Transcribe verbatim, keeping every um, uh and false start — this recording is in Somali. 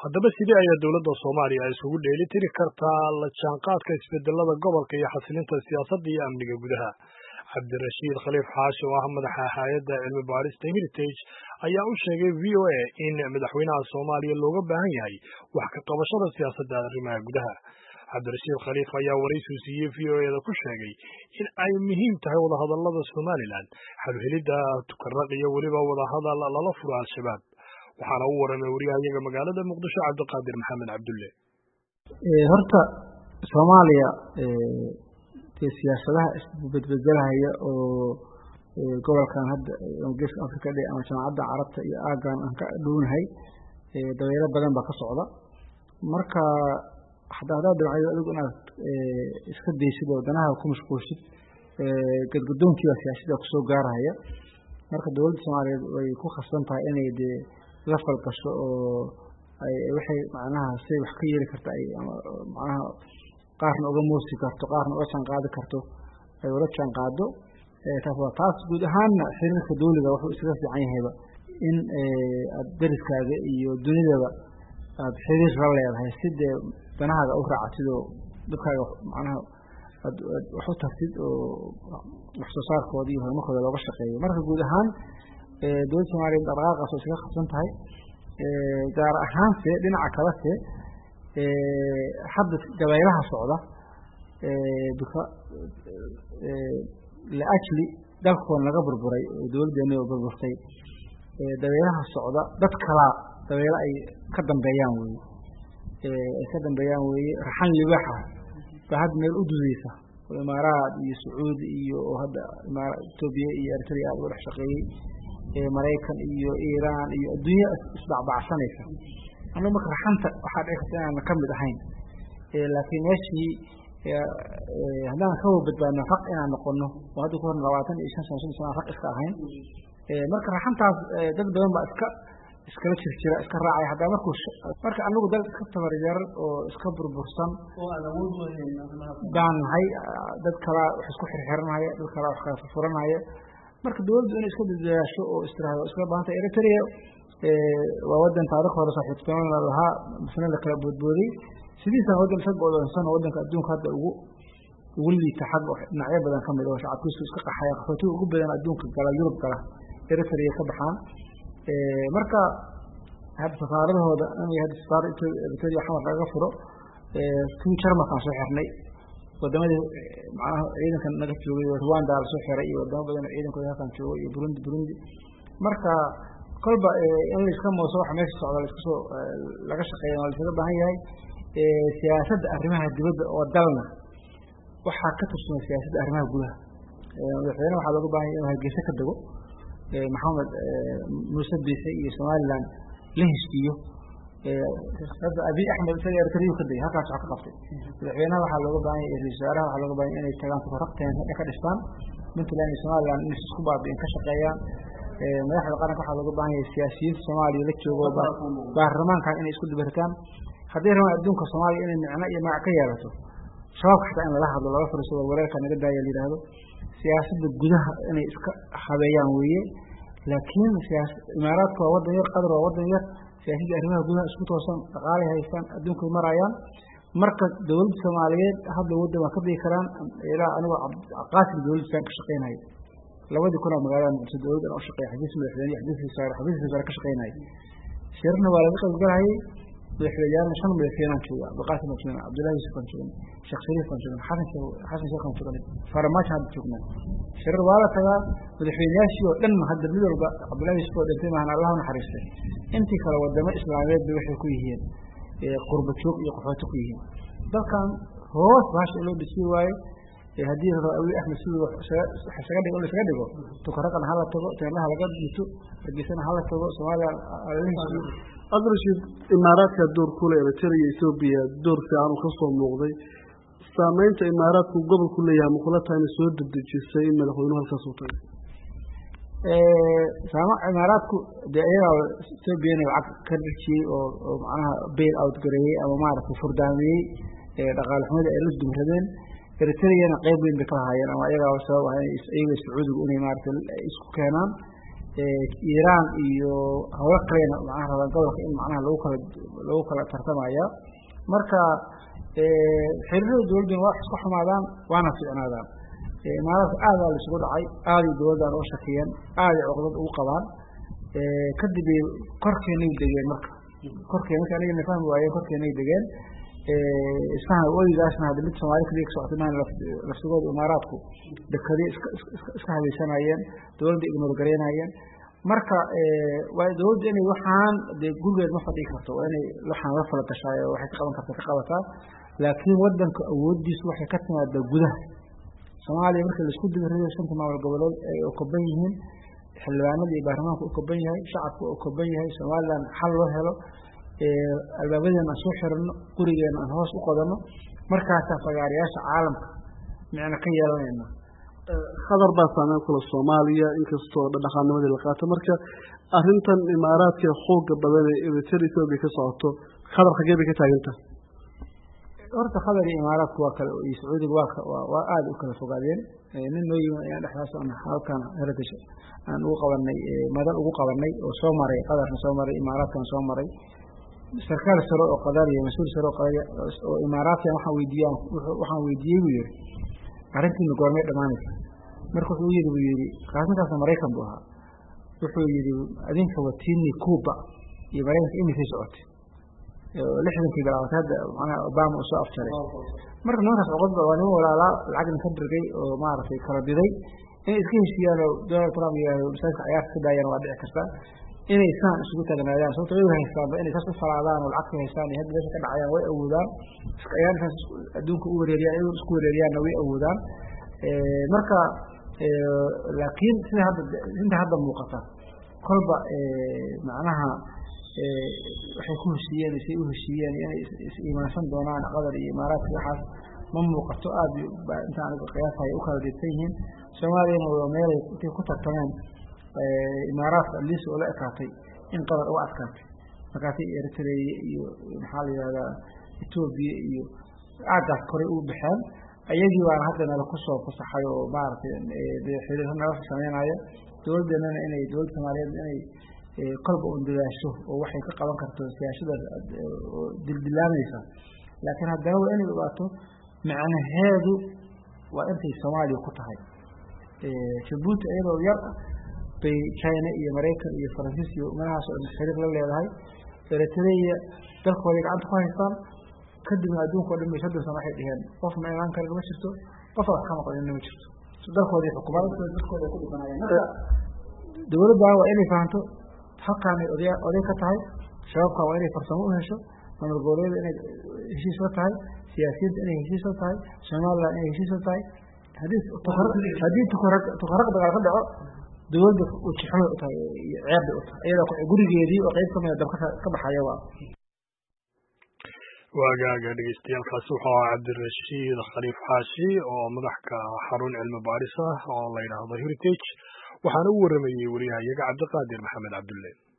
haddaba sidee ayaa dowladda Soomaaliya ay isugu dheelitiri kartaa la jaanqaadka isbedelada gobolka iyo xasilinta siyaasadda iyo amniga gudaha? Cabdirashiid Khaliif Xaashi oo ah madaxa hay'adda cilmi baarista Heritage ayaa u sheegay V O A in madaxweynaha Soomaaliya looga baahan yahay wax ka qabashada siyaasadda arrimaha gudaha. Cabdirashiid Khaliif ayaa waraysi siiyay V O A-da ku sheegay in ay muhiim tahay wadahadallada Somaliland, xal helidda tukarraq iyo weliba wadahadal lala furo Al-Shabaab. waxaana uu waramay wariyahayaga magaalada Muqdisho Cabdiqaadir Maxamed Cabdulle. horta Soomaaliya ee siyaasadaha isbedbedelaya oo gobolkan hadda Geeska Afrika ama Jaamacadda Carabta iyo aagan aan ka dhownahay dabaylo badan baa ka socda. marka hadaa dawladda adigu inaad iska deysid wadanaha ku mashquulshid gadgadoonkiisa siyaasadda ku soo gaaraya. marka dawladda Soomaaliyeed way ku khasban tahay inay la falgasho oo ay waxay macnaha si wax ka yeeli karta ay macnaha qaarna uga moosi karto qaarna uga shan qaadi karto ay wada shan qaado ee taas waa taas guud ahaan xiriirka dawladda wuxuu isaga fiican yahayba in aad dariskaaga iyo dunidaba aad xiriir la leedahay sidee danahaaga u raacatid oo dadkaaga macnaha aad wax u tartid oo wax soo saarkooda iyo horumarkooda looga shaqeeyo. marka guud ahaan dawladda Soomaaliyeed dhaqaaqaas oo isaga khasban tahay gaar ahaan dhinaca kale ee hadda dabaylaha socda ee bika la ajli dalkoon laga burburay dawladdeena oo burburtay ee dabaylaha socda dad kala dabayla ay ka dambeeyaan weey ee ay ka dambeeyaan weey raxan libaxa bahad meel u dudaysa Imaaraad iyo Sacuudi iyo hadda Imaaraad Itoobiya iyo Eritrea oo dhex shaqeeyay ee Mareykan iyo Iiraan iyo adduunyo isdacbacsanaysa. anna marka raxanta waxa dhigtay aan ka mid ahayn ee laakiin meeshii ee hadaan ka badbaadno xaq inaan noqono oo hadda ku hor labaatan iyo shan sano sano xaq iska ahayn ee marka raxantaas dad badan baa iska iska jirjira iska raacay hadaa markuu marka anagu dad iska tabaryar oo iska burbursan oo aan awood u lahayn baan hay dad kala wax isku xirxiranaya dad kala wax ka furanaya. marka dawladdu inay iska dadaasho oo istiraahdo iska baahanta Eritrea ee waa wadan taariikh hore saaxiibtinimo lahaa misna la kala boodbooday sidiisa wadan soo go'doonsan wadanka adduunka hadda ugu ugu liita xaq dhinacyo badan ka mid ah shacabkiisu iska qaxaya qaxootiga ugu badan adduunka gala Yurub gala Eritrea ka baxaan ee marka hadda safaaradooda inay hadda safarada Eritrea xamar laga furo ee kii Jarmalka soo xirnay wadamada macnaha ciidanka naga joogay Rwanda la soo xiray iyo wadamo badan ciidankooda halkan joogay iyo Burundi Burundi marka kolba in la iska mooso wax meesha socda la iska soo laga shaqeeyo la iska baahan yahay ee siyaasadda arrimaha dibadda oo dalna waxa ka tirsan siyaasadda arrimaha gudaha ee madaxweynaha waxa lagu baahan yahay Hargeysa ka dago ee Maxamed Muuse Biixi iyo Somaliland la heshiiyo ee hadda Abiy Ahmed isaga Eritrea ka day halkaas waxa ka qabtay madaxweynaha waxa looga baahan yahay ra'iisul waxa looga baahan yahay inay tagaan tafarqteen ka dhistaan Puntland iyo Somaliland in isku baabi'in ka shaqeeyaan ee madaxda qaranka waxa looga baahan yahay siyaasiyiin Soomaaliya la joogo baarlamaanka inay isku dibartaan haddii rabaan adduunka Soomaaliya inay macna iyo magac ka yeelato sababta xataa in la hadlo laga fariisto wareerka naga daaya yiraahdo siyaasadda gudaha inay iska habeeyaan weeye laakiin siyaasad Imaaraadka waa wadan yar qadar waa wadan yar siyaasadda arrimaha gudaha isku toosan dhaqaale haysan adduunka marayaan. marka dawladda Soomaaliyeed hadda wadada ka dhigi karaan ilaa anigu aqaasil dawladda ka shaqeynay labadii kuna magaalada Muqdisho dawladda oo shaqeeya xafiis madaxweyne xafiis saar xafiis saar ka shaqeynay shirna waa laga qayb galay madaxweynaha shan madaxweyne jooga Abdulqaasim Maxamed Cabdullaahi Yusuf Kanjoogan Sheekh Shariif Kanjoogan Xasan Xasan Sheekh Kanjoogan farmaajo hadda joogna shir wala tagaa madaxweynayaashii oo dhan hadda mid walba Cabdullaahi Yusuf oo dhintay maahan Allah naxariistay intii kala wadamo Islaameed waxay ku yihiin ee qurba joog iyo qaxooti ku yihiin dalkan hoos baash loo dhisi waaye ee hadii Abiy Ahmed sidoo wax isaga dhigo isaga dhigo to qaraqan hala tago teemaha laga dhito Hargeysa hala tago Soomaaliya Cabdirashiid Imaaraadka door ku leh Eritrea iyo Ethiopia door fiican oo ka soo muuqday saameynta Imaaraadku gobolku leeyahay ma kula tahay soo dedejisay madaxweynuhu halkaas u tagay ee sama Imaaraadku deeyaa Ethiopia lacag ka dhigay oo macnaha bail out gareeyay ama maaragtay furdaamiyay ee dhaqaale xumada ay la dumradeen Eritrea qayb weyn ka hayeen ama ayaga oo sabab ah iyaga Sacuudiga inay maaragtay isku keenaan Iiraan iyo hawlo kaleena macnaha rabaan gobolka in macnaha lagu kala lagu kala tartamaya marka xiriirada dawladda waa isku xumaadaan waana fiicnaadaan imaaraadka aad baa la isugu dhacay aad dawladdan oo shaqeeyeen aad cuqdad ugu qabaan kadib korkeenay degeen marka korkeen marka aniga nafaan waayeen korkeenay degeen isfahan waygaasna hadda mid Soomaali kaliya soo xidhnaan laftigooda imaaraadku dekadii iska iska habaysanayeen dawladda ignoor gareynayeen marka waa dawladda inay waxaan de gurigeed ma fadhi karto waa inay waxaan la fala tashay waxay ka qaban kartaa ka qabataa laakiin wadanka awoodiisu waxay ka timaadaa gudaha Soomaaliya marka la isku digareeyo shanta maamul goboleed ay u kaban yihiin xildhibaanada iyo baarlamaanka u kaban yahay shacabku u kaban yahay Soomaaliland xal loo helo ee albaabadana soo xirno gurigeena aan hoos u qodano markaas fagaariyaasha caalamka macna ka yeelanayna khadar baa saameyn kula Soomaaliya inkastoo dhaqaalamadii la qaato marka arrintan imaaraadka xoog badan ee Ethiopia ka socoto khadar xagee bay ka taagantaa horta khadar imaaraadku waa kale iyo Sacuudiga waa waa aad u kala fogaadeen nin noo yimid ayaan dhexdaas aan halkan heritage aan ugu qabanay madal ugu qabanay oo soo maray qadarna soo maray imaaraadkan soo maray sarkaal sare oo qadar iyo mas'uul sare oo qadar oo imaaraadka waxa weydiiyaan waxaan weydiiyay buu yiri arrintii goormay dhamaanaysa marka wuxuu yiri buu yiri qaadankaas Mareykan buu ahaa wuxuu yiri adinka watiini Cuba iyo Mareykanka inay sii socotay lixdankii bilaawatay macna Obama soo afjaray marka noocaas caqabad waa nin walaala lacag ka dirgay oo maartay kala diray in iska heshiiyaan Donald Trump iyo Saudi Arabia ka daayaan waa dhici karta inay saan isugu taagnaadaan sababtoo ay haystaan inay ka soo falaadaan oo lacag ka haystaan iyo hadda ka dhacayaan way awoodaan iska ayaan adduunka u wareeriyaan ay isku wareeriyaan way awoodaan ee marka ee laakiin sida hadda inta hadda muuqata kolba ee macnaha ee waxay ku heshiiyeen si u heshiiyeen inay is iimaansan doonaan qadar iyo imaaraadka waxaas ma muuqato aad inta aniga qiyaasay u kala dhigtayeen Soomaaliya waa meel ay ku tartamaan ee imaaraadka liis oo la ekaatay in qadar u adkaatay markaasay Eritrea iyo maxaa la yiraahdaa Ethiopia iyo aadaas kore u baxaan ayagii waa hadda la ku soo fasaxay oo maartay ee xiriirada nala sameeynaya dawladana inay dawladda Soomaaliyeed inay qalbi u dilaasho oo waxay ka qaban karto siyaasada dildilaanaysa laakiin haddana waa inay ogaato macnaheedu waa intay Soomaaliya ku tahay ee Djibouti ayadoo yar bay China iyo Mareykan iyo Faransiis iyo meelahaas oo xiriir la leedahay Eritrea dalkooda gacanta ku haystaan kadibna adduunka oo dhan bay saddex sano waxay dhigeen qof ma iman karo ma jirto qof wax kama qorin ma jirto dalkooda xukuumadda dalkooda ku dhibanayaan dawladda waa inay fahanto halkaan oday oday ka tahay shababka waa inay farsamo u hesho maamul goboleed inay heshiis la tahay siyaasiyiinta inay heshiis la tahay Soomaaliland inay heshiis la tahay hadii hadii tukaraq dagaal ka dhaco dawladda u jixmo u tahay ceeb u tahay iyadoo gurigeedii oo qayb kamid ah dabka ka baxaya waa waagaaga dhageystayaal kaas wuxuu ahaa Cabdirashiid Khaliif Xaashi oo madaxka xarun cilmi baaris ah oo la yiraahdo Heritage waxaana uu waramayay wariyaha iyaga Cabdiqaadir Maxamed Cabdulle